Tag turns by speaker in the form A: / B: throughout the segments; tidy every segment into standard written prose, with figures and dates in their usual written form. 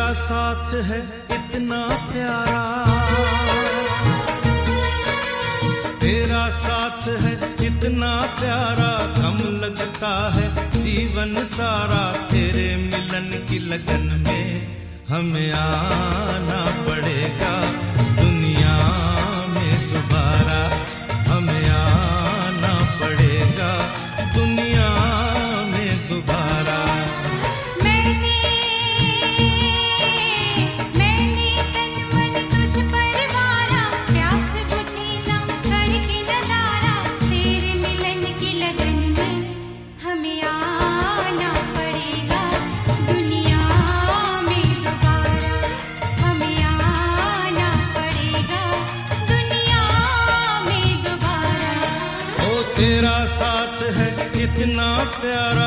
A: साथ है इतना प्यारा, तेरा साथ है इतना प्यारा, कम लगता है जीवन सारा। तेरे मिलन की लगन में हमें आना पड़ेगा दुनिया में दोबारा, हमें आना पड़ेगा दुनिया में दोबारा। तेरा साथ है इतना प्यारा,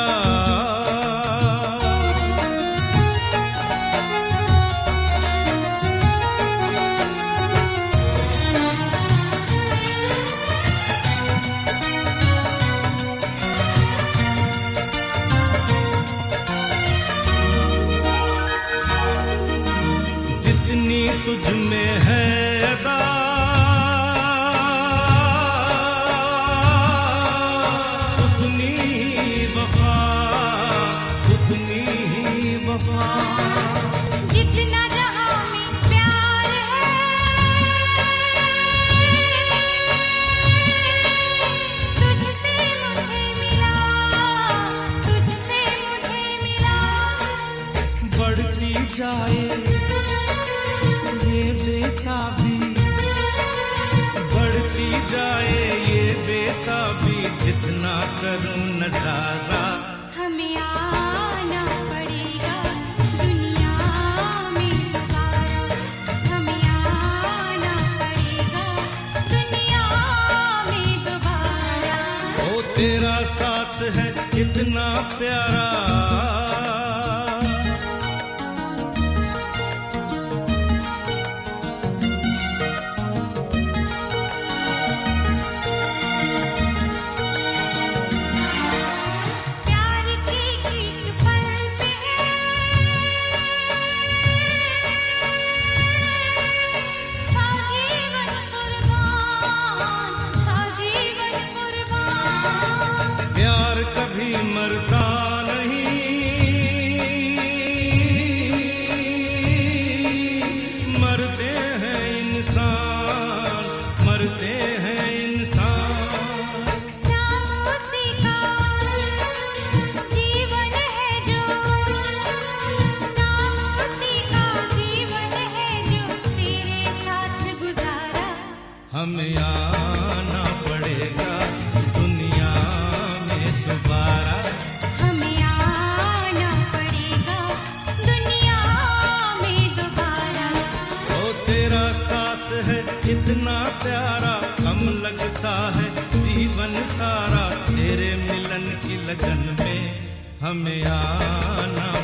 A: जितनी तुझ में है अदा
B: जितना जहां में प्यार है, तुझसे मुझे मिला, तुझसे मुझे मिला।
A: बढ़ती जाए ये बेताबी, बढ़ती जाए ये बेताबी, जितना करूं नजारा।
B: हमें आना पड़ेगा दुनिया में दोबारा, हमें आना पड़ेगा दुनिया में दोबारा।
A: ओ तेरा साथ है इतना प्यारा, मरता नहीं, मरते हैं इंसान, मरते हैं इंसान।
B: नाम उसी का जीवन है जो, नाम उसी का जीवन है जो तेरे साथ गुजारा।
A: हमें आना पड़ेगा दुनिया में दोबारा,
B: हमें आना पड़ेगा दुनिया में दोबारा।
A: ओ तेरा साथ है इतना प्यारा, कम लगता है जीवन सारा। तेरे मिलन की लगन में हमें आना